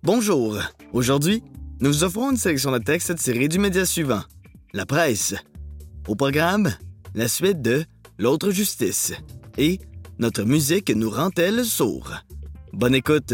Bonjour! Aujourd'hui, nous vous offrons une sélection de textes tirés du média suivant, la presse. Au programme, la suite de L'autre justice et Notre musique nous rend-elle sourds. Bonne écoute!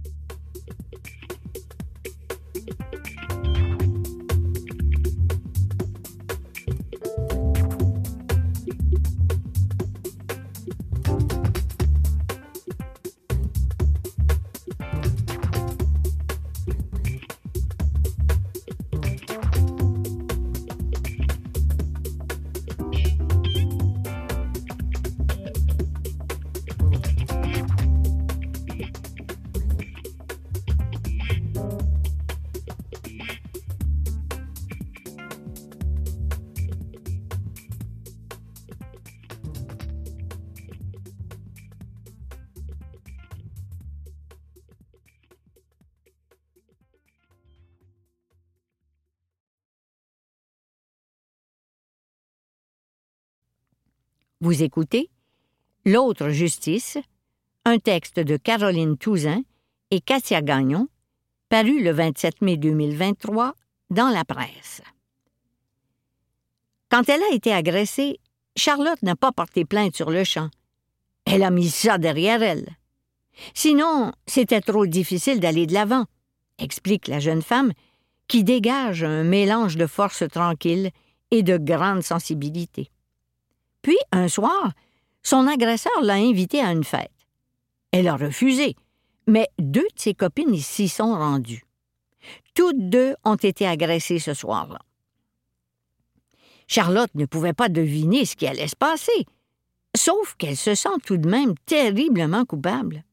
Vous écoutez L'autre justice, un texte de Caroline Touzin et Katia Gagnon, paru le 27 mai 2023 dans la presse. Quand elle a été agressée, Charlotte n'a pas porté plainte sur le champ. Elle a mis ça derrière elle. Sinon, c'était trop difficile d'aller de l'avant, explique la jeune femme qui dégage un mélange de force tranquille et de grande sensibilité. Puis, un soir, son agresseur l'a invitée à une fête. Elle a refusé, mais 2 de ses copines s'y sont rendues. Toutes 2 ont été agressées ce soir-là. Charlotte ne pouvait pas deviner ce qui allait se passer, sauf qu'elle se sent tout de même terriblement coupable.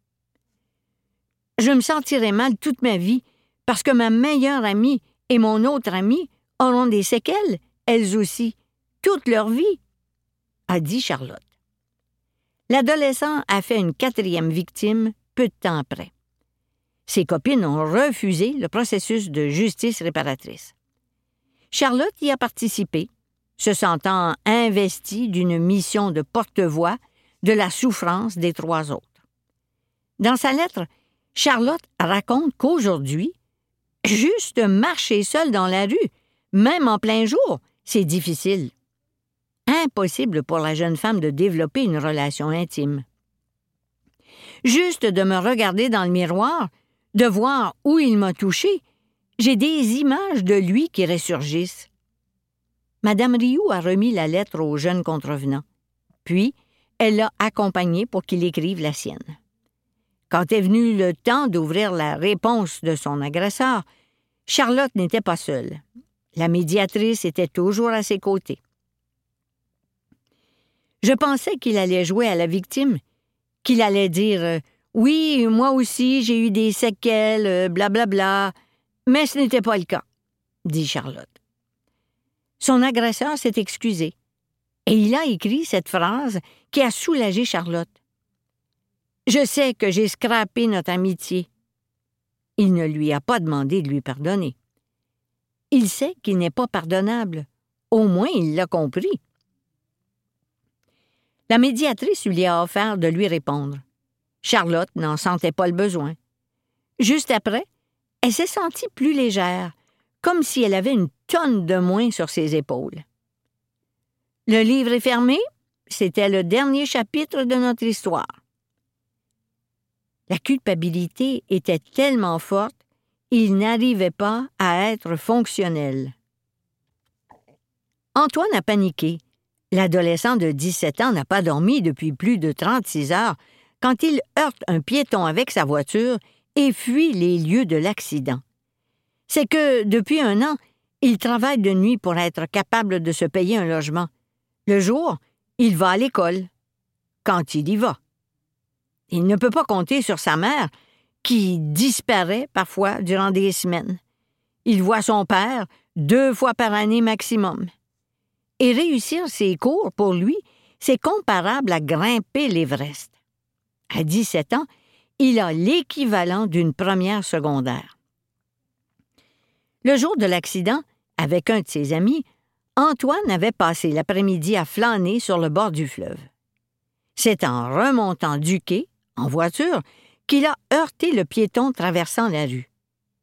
« Je me sentirai mal toute ma vie parce que ma meilleure amie et mon autre amie auront des séquelles, elles aussi, toute leur vie, » a dit Charlotte. L'adolescent a fait une 4e victime peu de temps après. Ses copines ont refusé le processus de justice réparatrice. Charlotte y a participé, se sentant investie d'une mission de porte-voix de la souffrance des 3 autres. Dans sa lettre, Charlotte raconte qu'aujourd'hui, juste marcher seule dans la rue, même en plein jour, c'est difficile. Impossible pour la jeune femme de développer une relation intime. Juste de me regarder dans le miroir, de voir où il m'a touchée, j'ai des images de lui qui ressurgissent. Madame Rioux a remis la lettre au jeune contrevenant. Puis, elle l'a accompagné pour qu'il écrive la sienne. Quand est venu le temps d'ouvrir la réponse de son agresseur, Charlotte n'était pas seule. La médiatrice était toujours à ses côtés. Je pensais qu'il allait jouer à la victime, qu'il allait dire « Oui, moi aussi, j'ai eu des séquelles, blablabla, mais ce n'était pas le cas », dit Charlotte. Son agresseur s'est excusé, et il a écrit cette phrase qui a soulagé Charlotte. « Je sais que j'ai scrapé notre amitié. » Il ne lui a pas demandé de lui pardonner. Il sait qu'il n'est pas pardonnable. Au moins, il l'a compris. La médiatrice lui a offert de lui répondre. Charlotte n'en sentait pas le besoin. Juste après, elle s'est sentie plus légère, comme si elle avait une tonne de moins sur ses épaules. Le livre est fermé, c'était le dernier chapitre de notre histoire. La culpabilité était tellement forte, il n'arrivait pas à être fonctionnel. Antoine a paniqué. L'adolescent de 17 ans n'a pas dormi depuis plus de 36 heures quand il heurte un piéton avec sa voiture et fuit les lieux de l'accident. C'est que, depuis 1 an, il travaille de nuit pour être capable de se payer un logement. Le jour, il va à l'école. Quand il y va. Il ne peut pas compter sur sa mère, qui disparaît parfois durant des semaines. Il voit son père 2 fois par année maximum. Et réussir ses cours, pour lui, c'est comparable à grimper l'Everest. À 17 ans, il a l'équivalent d'une première secondaire. Le jour de l'accident, avec un de ses amis, Antoine avait passé l'après-midi à flâner sur le bord du fleuve. C'est en remontant du quai, en voiture, qu'il a heurté le piéton traversant la rue.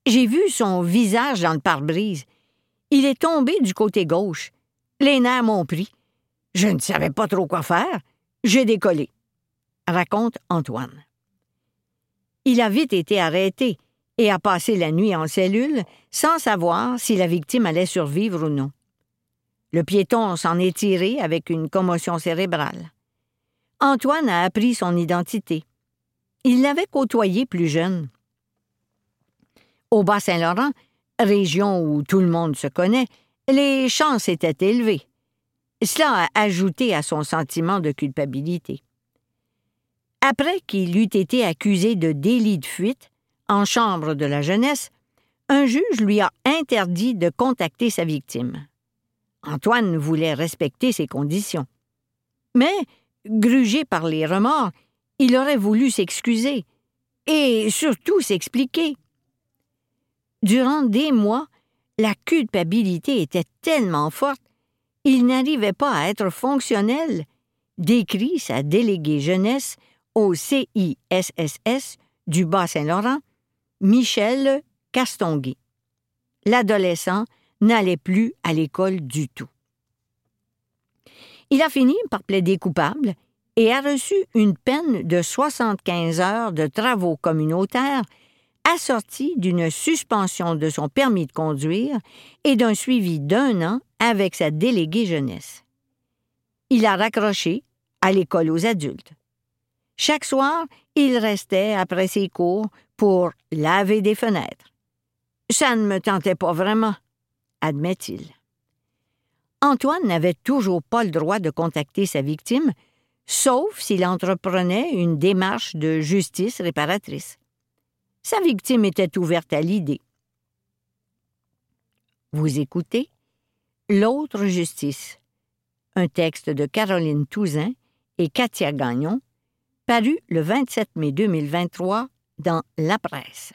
J'ai vu son visage dans le pare-brise. Il est tombé du côté gauche. Les nerfs m'ont pris. Je ne savais pas trop quoi faire. J'ai décollé, raconte Antoine. Il a vite été arrêté et a passé la nuit en cellule sans savoir si la victime allait survivre ou non. Le piéton s'en est tiré avec une commotion cérébrale. Antoine a appris son identité. Il l'avait côtoyé plus jeune. Au Bas-Saint-Laurent, région où tout le monde se connaît, les chances étaient élevées. Cela a ajouté à son sentiment de culpabilité. Après qu'il eut été accusé de délit de fuite en chambre de la jeunesse, un juge lui a interdit de contacter sa victime. Antoine voulait respecter ses conditions. Mais, grugé par les remords, il aurait voulu s'excuser et surtout s'expliquer. Durant des mois, la culpabilité était tellement forte, il n'arrivait pas à être fonctionnel, décrit sa déléguée jeunesse au CISSS du Bas-Saint-Laurent, Michel Castonguay. L'adolescent n'allait plus à l'école du tout. Il a fini par plaider coupable et a reçu une peine de 75 heures de travaux communautaires assortie d'une suspension de son permis de conduire et d'un suivi d'1 an avec sa déléguée jeunesse. Il a raccroché à l'école aux adultes. Chaque soir, il restait après ses cours pour laver des fenêtres. « Ça ne me tentait pas vraiment », admet-il. Antoine n'avait toujours pas le droit de contacter sa victime, sauf s'il entreprenait une démarche de justice réparatrice. Sa victime était ouverte à l'idée. Vous écoutez L'autre justice, un texte de Caroline Touzin et Katia Gagnon, paru le 27 mai 2023 dans La Presse.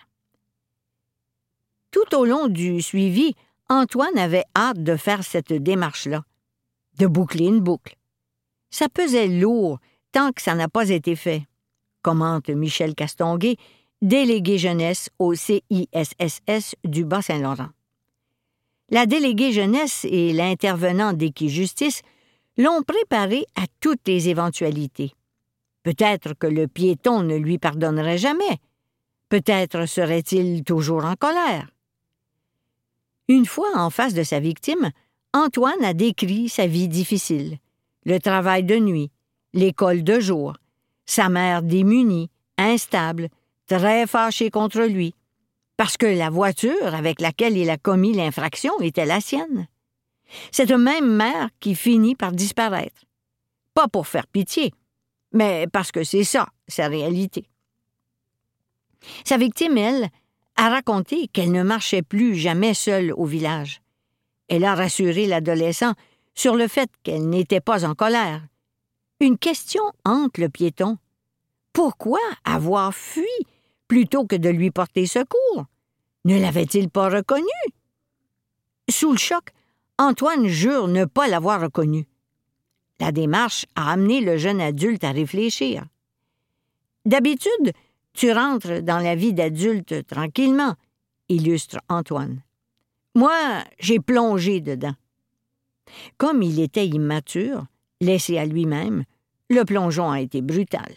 Tout au long du suivi, Antoine avait hâte de faire cette démarche-là, de boucler une boucle. Ça pesait lourd tant que ça n'a pas été fait, commente Michel Castonguay, délégué jeunesse au CISSS du Bas-Saint-Laurent. La déléguée jeunesse et l'intervenant d'Équijustice l'ont préparé à toutes les éventualités. Peut-être que le piéton ne lui pardonnerait jamais. Peut-être serait-il toujours en colère. Une fois en face de sa victime, Antoine a décrit sa vie difficile, le travail de nuit, l'école de jour, sa mère démunie, instable, très fâchée contre lui, parce que la voiture avec laquelle il a commis l'infraction était la sienne. Cette même mère qui finit par disparaître. Pas pour faire pitié, mais parce que c'est ça, sa réalité. Sa victime, elle, a raconté qu'elle ne marchait plus jamais seule au village. Elle a rassuré l'adolescent sur le fait qu'elle n'était pas en colère. Une question hante le piéton. Pourquoi avoir fui plutôt que de lui porter secours? Ne l'avait-il pas reconnu? Sous le choc, Antoine jure ne pas l'avoir reconnu. La démarche a amené le jeune adulte à réfléchir. D'habitude, tu rentres dans la vie d'adulte tranquillement, illustre Antoine. Moi, j'ai plongé dedans. Comme il était immature, laissé à lui-même, le plongeon a été brutal.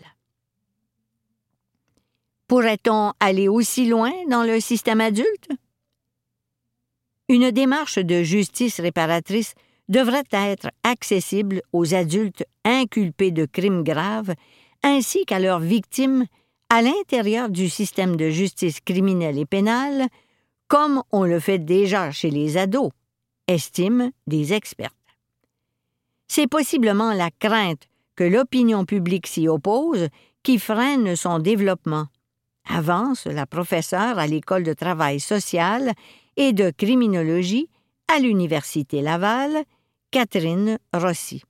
Pourrait-on aller aussi loin dans le système adulte? Une démarche de justice réparatrice devrait être accessible aux adultes inculpés de crimes graves ainsi qu'à leurs victimes à l'intérieur du système de justice criminelle et pénale, comme on le fait déjà chez les ados, estiment des experts. C'est possiblement la crainte que l'opinion publique s'y oppose qui freine son développement, avance la professeure à l'École de travail social et de criminologie à l'Université Laval, Catherine Rossi.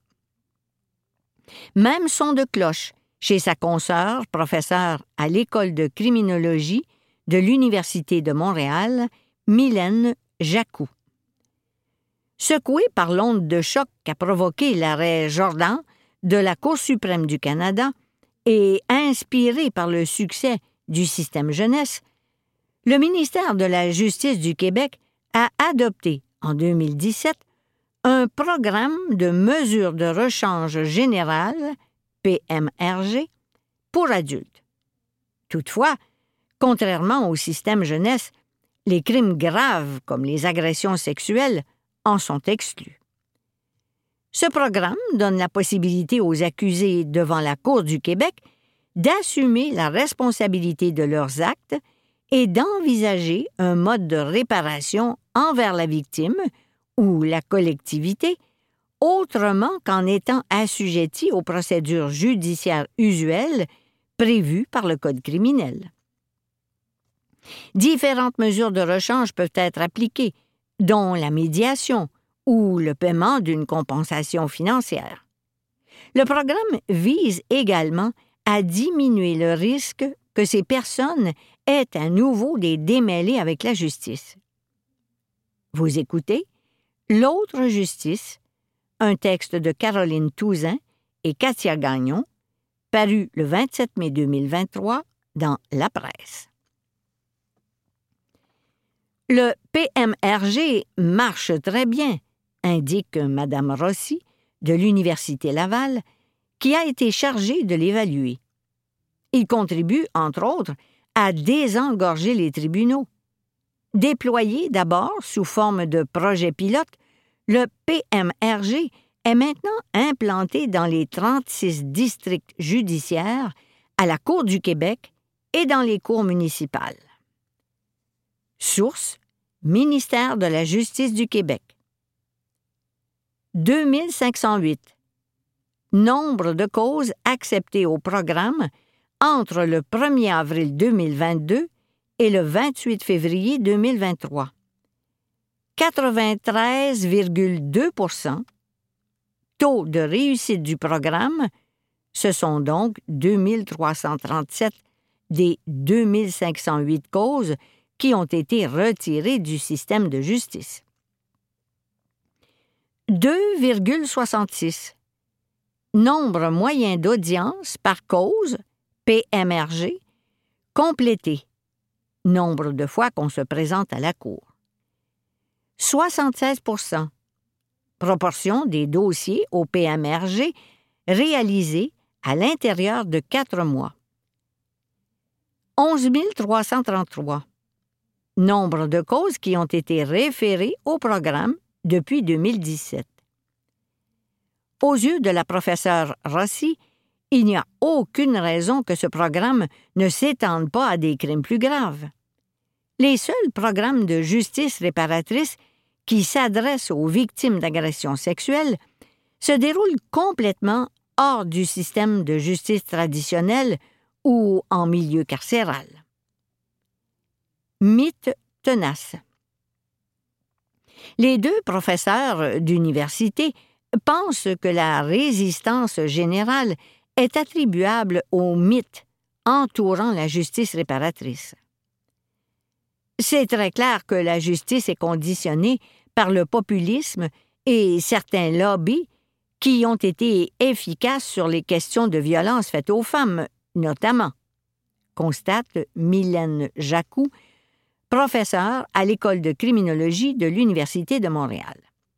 Même son de cloche chez sa consoeur, professeure à l'École de criminologie de l'Université de Montréal, Mylène Jacou. Secoué par l'onde de choc qu'a provoqué l'arrêt Jordan de la Cour suprême du Canada et inspiré par le succès du système jeunesse, le ministère de la Justice du Québec a adopté, en 2017, un programme de mesures de rechange générales, PMRG, pour adultes. Toutefois, contrairement au système jeunesse, les crimes graves comme les agressions sexuelles en sont exclus. Ce programme donne la possibilité aux accusés devant la Cour du Québec d'assumer la responsabilité de leurs actes et d'envisager un mode de réparation envers la victime ou la collectivité, autrement qu'en étant assujettis aux procédures judiciaires usuelles prévues par le Code criminel. Différentes mesures de rechange peuvent être appliquées, dont la médiation ou le paiement d'une compensation financière. Le programme vise également à diminuer le risque que ces personnes aient à nouveau des démêlés avec la justice. Vous écoutez L'autre justice, un texte de Caroline Touzin et Katia Gagnon, paru le 27 mai 2023 dans La Presse. Le PMRG marche très bien, indique Mme Rossi de l'Université Laval, qui a été chargée de l'évaluer. Il contribue, entre autres, à désengorger les tribunaux. Déployé d'abord sous forme de projet pilote, le PMRG est maintenant implanté dans les 36 districts judiciaires, à la Cour du Québec et dans les cours municipales. Source: Ministère de la Justice du Québec. 2508. Nombre de causes acceptées au programme entre le 1er avril 2022 et le 28 février 2023. 93,2 %. Taux de réussite du programme, ce sont donc 2337 des 2508 causes qui ont été retirées du système de justice. 2,66. Nombre moyen d'audiences par cause, PMRG, complété. Nombre de fois qu'on se présente à la Cour. 76 %. Proportion des dossiers au PMRG réalisés à l'intérieur de 4 mois. 11 333. Nombre de causes qui ont été référées au programme depuis 2017. Aux yeux de la professeure Rossi, il n'y a aucune raison que ce programme ne s'étende pas à des crimes plus graves. Les seuls programmes de justice réparatrice qui s'adressent aux victimes d'agressions sexuelles se déroulent complètement hors du système de justice traditionnel ou en milieu carcéral. Mythe tenace. Les deux professeurs d'université pensent que la résistance générale est attribuable au mythe entourant la justice réparatrice. C'est très clair que la justice est conditionnée par le populisme et certains lobbies qui ont été efficaces sur les questions de violence faites aux femmes, notamment, constate Mylène Jacou, professeure à l'École de criminologie de l'Université de Montréal.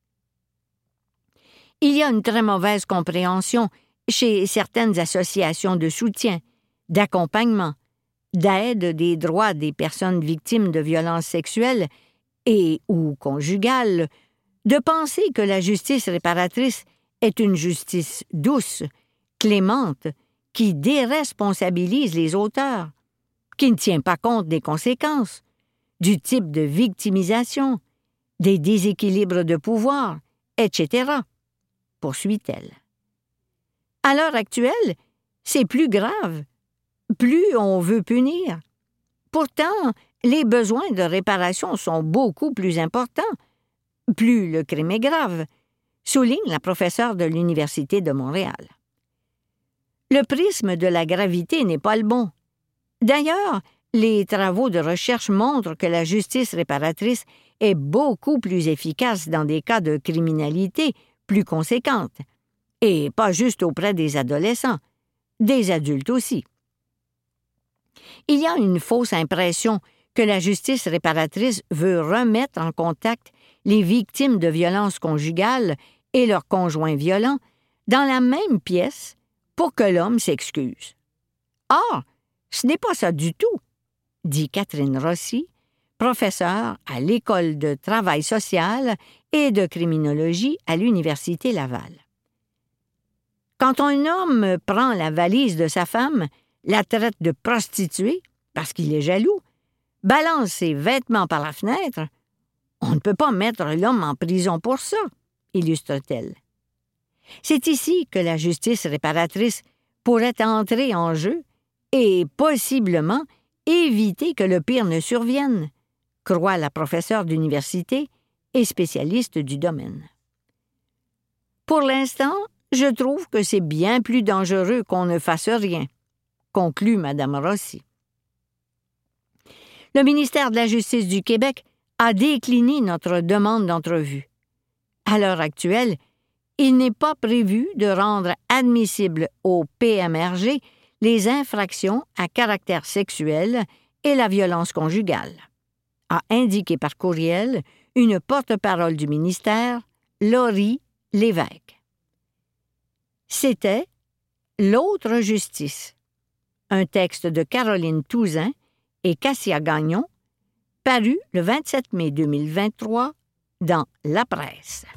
Il y a une très mauvaise compréhension chez certaines associations de soutien, d'accompagnement, d'aide des droits des personnes victimes de violences sexuelles et ou conjugales, de penser que la justice réparatrice est une justice douce, clémente, qui déresponsabilise les auteurs, qui ne tient pas compte des conséquences, du type de victimisation, des déséquilibres de pouvoir, etc., poursuit-elle. À l'heure actuelle, c'est plus grave. Plus on veut punir. Pourtant, les besoins de réparation sont beaucoup plus importants. Plus le crime est grave, souligne la professeure de l'Université de Montréal. Le prisme de la gravité n'est pas le bon. D'ailleurs, les travaux de recherche montrent que la justice réparatrice est beaucoup plus efficace dans des cas de criminalité plus conséquente, et pas juste auprès des adolescents, des adultes aussi. Il y a une fausse impression que la justice réparatrice veut remettre en contact les victimes de violences conjugales et leurs conjoints violents dans la même pièce pour que l'homme s'excuse. Or, ce n'est pas ça du tout, dit Catherine Rossi, professeure à l'École de travail social et de criminologie à l'Université Laval. Quand un homme prend la valise de sa femme, la traite de prostituée parce qu'il est jaloux, balance ses vêtements par la fenêtre, on ne peut pas mettre l'homme en prison pour ça, illustre-t-elle. C'est ici que la justice réparatrice pourrait entrer en jeu et possiblement éviter que le pire ne survienne, croit la professeure d'université et spécialiste du domaine. Pour l'instant, je trouve que c'est bien plus dangereux qu'on ne fasse rien, conclut Mme Rossi. Le ministère de la Justice du Québec a décliné notre demande d'entrevue. À l'heure actuelle, il n'est pas prévu de rendre admissibles au PMRG les infractions à caractère sexuel et la violence conjugale, a indiqué par courriel une porte-parole du ministère, Laurie Lévesque. C'était « L'autre justice », un texte de Caroline Touzin et Cassia Gagnon, paru le 27 mai 2023 dans La Presse.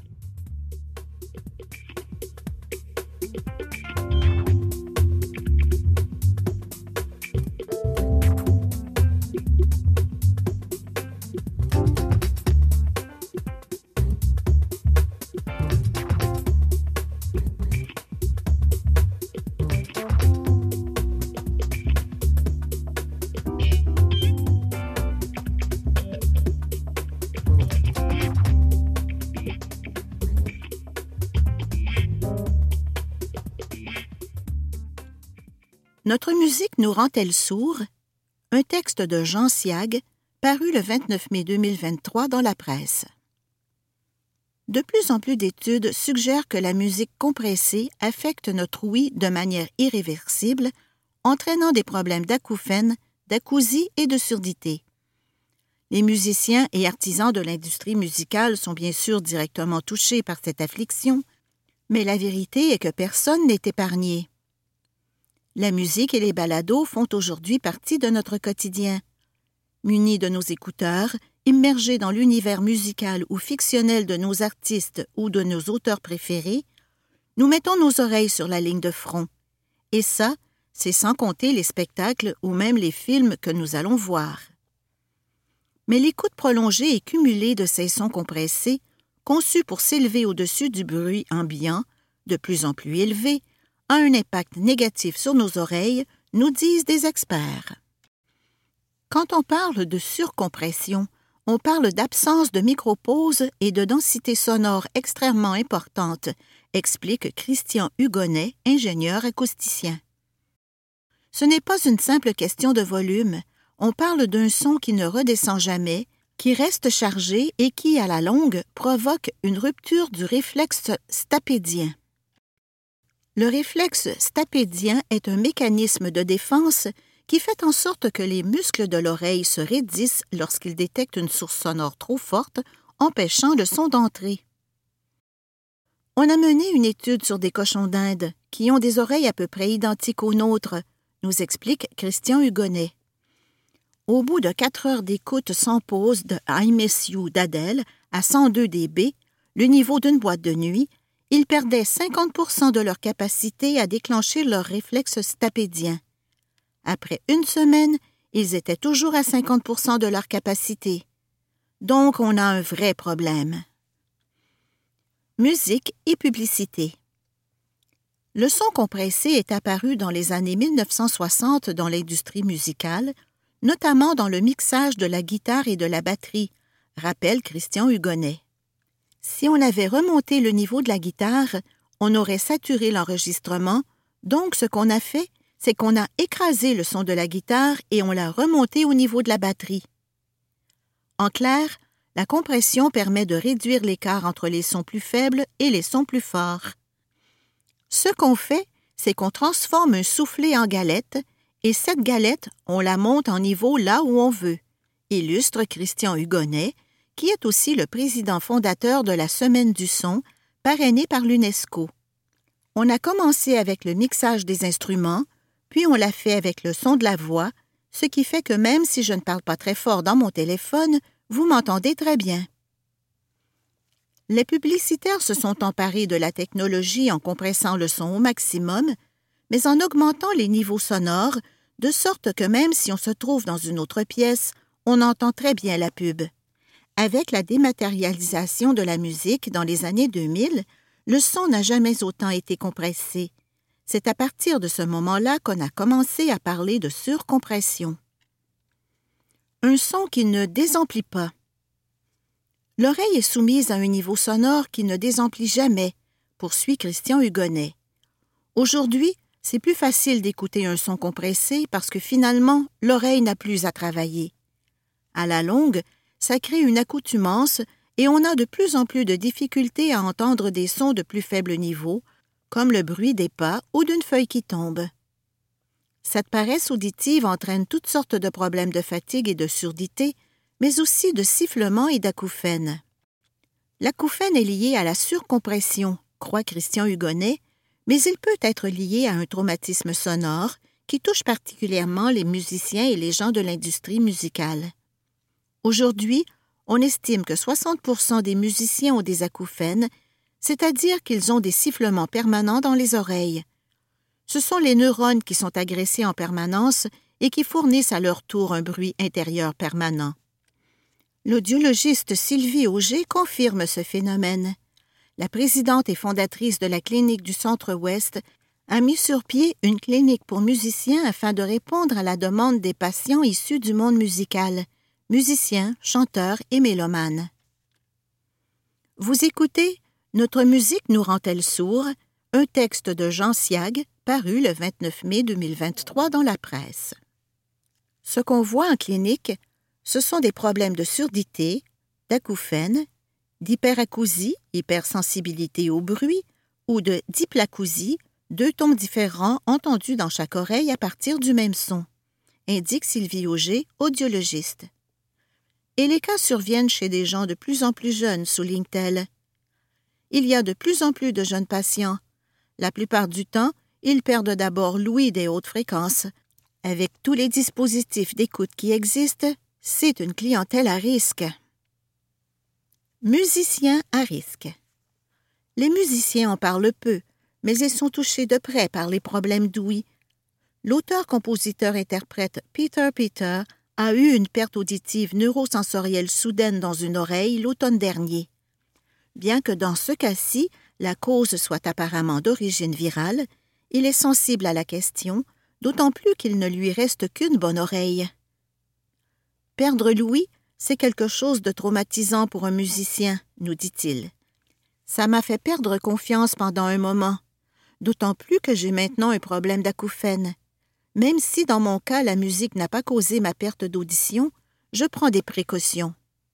Notre musique nous rend-elle sourds? Un texte de Jean Siag, paru le 29 mai 2023 dans La Presse. De plus en plus d'études suggèrent que la musique compressée affecte notre ouïe de manière irréversible, entraînant des problèmes d'acouphènes, d'acousie et de surdité. Les musiciens et artisans de l'industrie musicale sont bien sûr directement touchés par cette affliction, mais la vérité est que personne n'est épargné. La musique et les balados font aujourd'hui partie de notre quotidien. Munis de nos écouteurs, immergés dans l'univers musical ou fictionnel de nos artistes ou de nos auteurs préférés, nous mettons nos oreilles sur la ligne de front. Et ça, c'est sans compter les spectacles ou même les films que nous allons voir. Mais l'écoute prolongée et cumulée de ces sons compressés, conçus pour s'élever au-dessus du bruit ambiant, de plus en plus élevé, a un impact négatif sur nos oreilles, nous disent des experts. Quand on parle de surcompression, on parle d'absence de micropause et de densité sonore extrêmement importante, explique Christian Hugonnet, ingénieur acousticien. Ce n'est pas une simple question de volume, on parle d'un son qui ne redescend jamais, qui reste chargé et qui, à la longue, provoque une rupture du réflexe stapédien. Le réflexe stapédien est un mécanisme de défense qui fait en sorte que les muscles de l'oreille se raidissent lorsqu'ils détectent une source sonore trop forte, empêchant le son d'entrer. On a mené une étude sur des cochons d'Inde qui ont des oreilles à peu près identiques aux nôtres, nous explique Christian Hugonnet. Au bout de 4 heures d'écoute sans pause de I Miss You d'Adèle à 102 dB, le niveau d'une boîte de nuit, ils perdaient 50% de leur capacité à déclencher leur réflexe stapédien. Après une semaine, ils étaient toujours à 50% de leur capacité. Donc, on a un vrai problème. Musique et publicité. Le son compressé est apparu dans les années 1960 dans l'industrie musicale, notamment dans le mixage de la guitare et de la batterie, rappelle Christian Hugonnet. Si on avait remonté le niveau de la guitare, on aurait saturé l'enregistrement, donc ce qu'on a fait, c'est qu'on a écrasé le son de la guitare et on l'a remonté au niveau de la batterie. En clair, la compression permet de réduire l'écart entre les sons plus faibles et les sons plus forts. Ce qu'on fait, c'est qu'on transforme un soufflet en galette et cette galette, on la monte en niveau là où on veut. illustre Christian Hugonnet, qui est aussi le président fondateur de la Semaine du son, parrainée par l'UNESCO. On a commencé avec le mixage des instruments, puis on l'a fait avec le son de la voix, ce qui fait que même si je ne parle pas très fort dans mon téléphone, vous m'entendez très bien. Les publicitaires se sont emparés de la technologie en compressant le son au maximum, mais en augmentant les niveaux sonores, de sorte que même si on se trouve dans une autre pièce, on entend très bien la pub. Avec la dématérialisation de la musique dans les années 2000, le son n'a jamais autant été compressé. C'est à partir de ce moment-là qu'on a commencé à parler de surcompression. Un son qui ne désemplit pas. L'oreille est soumise à un niveau sonore qui ne désemplit jamais, poursuit Christian Hugonnet. Aujourd'hui, c'est plus facile d'écouter un son compressé parce que finalement, l'oreille n'a plus à travailler. À la longue, ça crée une accoutumance et on a de plus en plus de difficultés à entendre des sons de plus faible niveau, comme le bruit des pas ou d'une feuille qui tombe. Cette paresse auditive entraîne toutes sortes de problèmes de fatigue et de surdité, mais aussi de sifflements et d'acouphènes. L'acouphène est lié à la surcompression, croit Christian Hugonnet, mais il peut être lié à un traumatisme sonore qui touche particulièrement les musiciens et les gens de l'industrie musicale. Aujourd'hui, on estime que 60% des musiciens ont des acouphènes, c'est-à-dire qu'ils ont des sifflements permanents dans les oreilles. Ce sont les neurones qui sont agressés en permanence et qui fournissent à leur tour un bruit intérieur permanent. L'audiologiste Sylvie Auger confirme ce phénomène. La présidente et fondatrice de la Clinique du Centre-Ouest a mis sur pied une clinique pour musiciens afin de répondre à la demande des patients issus du monde musical, musiciens, chanteurs et mélomanes. Vous écoutez « Notre musique nous rend-elle sourds ?» un texte de Jean Siag, paru le 29 mai 2023 dans la presse. Ce qu'on voit en clinique, ce sont des problèmes de surdité, d'acouphènes, d'hyperacousie, hypersensibilité au bruit, ou de diplacousie, 2 tons différents entendus dans chaque oreille à partir du même son, indique Sylvie Auger, audiologiste. Et les cas surviennent chez des gens de plus en plus jeunes, souligne-t-elle. Il y a de plus en plus de jeunes patients. La plupart du temps, ils perdent d'abord l'ouïe des hautes fréquences. Avec tous les dispositifs d'écoute qui existent, c'est une clientèle à risque. Musiciens à risque. Les musiciens en parlent peu, mais ils sont touchés de près par les problèmes d'ouïe. L'auteur-compositeur-interprète Peter Peter a eu une perte auditive neurosensorielle soudaine dans une oreille l'automne dernier. Bien que dans ce cas-ci, la cause soit apparemment d'origine virale, il est sensible à la question, d'autant plus qu'il ne lui reste qu'une bonne oreille. Perdre l'ouïe, c'est quelque chose de traumatisant pour un musicien, nous dit-il. Ça m'a fait perdre confiance pendant un moment, d'autant plus que j'ai maintenant un problème d'acouphène. Même si dans mon cas la musique n'a pas causé ma perte d'audition, je prends des précautions.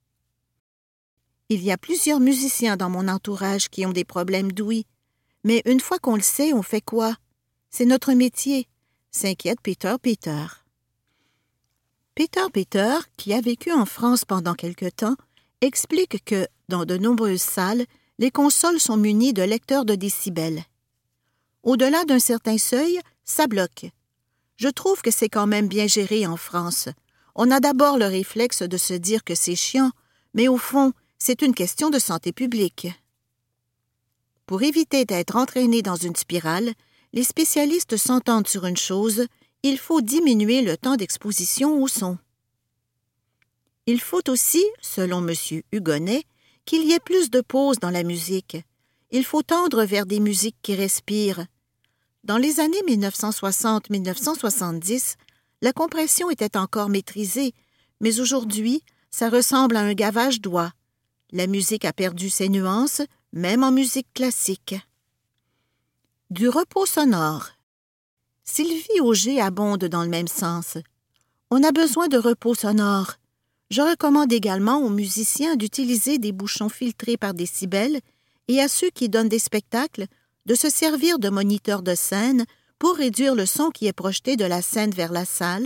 Il y a plusieurs musiciens dans mon entourage qui ont des problèmes d'ouïe, mais une fois qu'on le sait, on fait quoi? C'est notre métier, s'inquiète Peter Peter. Peter Peter, qui a vécu en France pendant quelque temps, explique que, dans de nombreuses salles, les consoles sont munies de lecteurs de décibels. Au-delà d'un certain seuil, ça bloque. Je trouve que c'est quand même bien géré en France. On a d'abord le réflexe de se dire que c'est chiant, mais au fond, c'est une question de santé publique. Pour éviter d'être entraîné dans une spirale, les spécialistes s'entendent sur une chose, il faut diminuer le temps d'exposition au son. Il faut aussi, selon M. Hugonnet, qu'il y ait plus de pauses dans la musique. Il faut tendre vers des musiques qui respirent. Dans les années 1960-1970, la compression était encore maîtrisée, mais aujourd'hui, ça ressemble à un gavage d'oie. La musique a perdu ses nuances, même en musique classique. Du repos sonore. Sylvie Auger abonde dans le même sens. On a besoin de repos sonore. Je recommande également aux musiciens d'utiliser des bouchons filtrés par décibels et à ceux qui donnent des spectacles de se servir de moniteurs de scène pour réduire le son qui est projeté de la scène vers la salle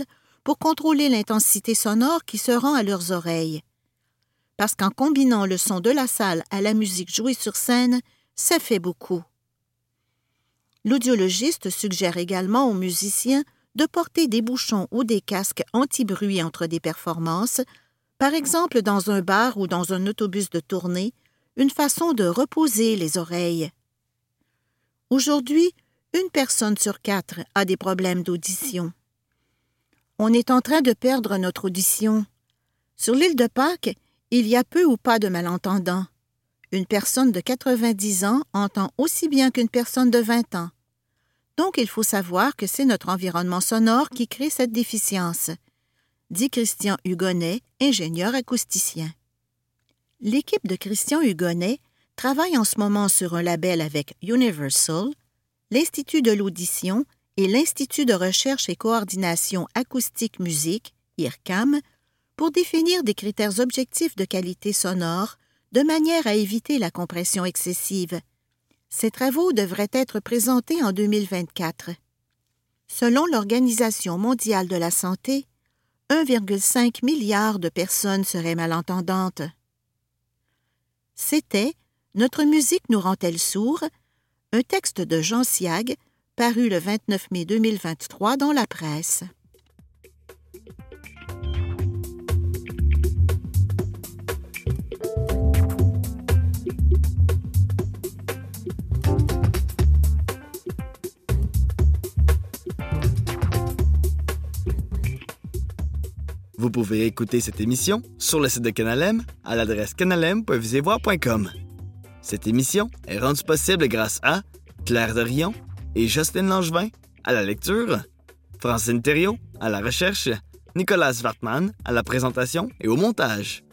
pour contrôler l'intensité sonore qui se rend à leurs oreilles. Parce qu'en combinant le son de la salle à la musique jouée sur scène, ça fait beaucoup. L'audiologiste suggère également aux musiciens de porter des bouchons ou des casques anti-bruit entre des performances, par exemple dans un bar ou dans un autobus de tournée, une façon de reposer les oreilles. Aujourd'hui, 1 personne sur 4 a des problèmes d'audition. On est en train de perdre notre audition. Sur l'île de Pâques, il y a peu ou pas de malentendants. Une personne de 90 ans entend aussi bien qu'une personne de 20 ans. Donc, il faut savoir que c'est notre environnement sonore qui crée cette déficience, dit Christian Hugonnet, ingénieur acousticien. L'équipe de Christian Hugonnet travaille en ce moment sur un label avec Universal, l'Institut de l'audition et l'Institut de recherche et coordination acoustique-musique, IRCAM, pour définir des critères objectifs de qualité sonore de manière à éviter la compression excessive. Ces travaux devraient être présentés en 2024. Selon l'Organisation mondiale de la santé, 1,5 milliard de personnes seraient malentendantes. C'était « Notre musique nous rend-elle sourds ?» un texte de Jean Siag, paru le 29 mai 2023 dans la presse. Vous pouvez écouter cette émission sur le site de Canal M à l'adresse canalm.visevoir.com. Cette émission est rendue possible grâce à Claire Dorion et Justine Langevin à la lecture, Francine Thériault à la recherche, Nicolas Wartman à la présentation et au montage.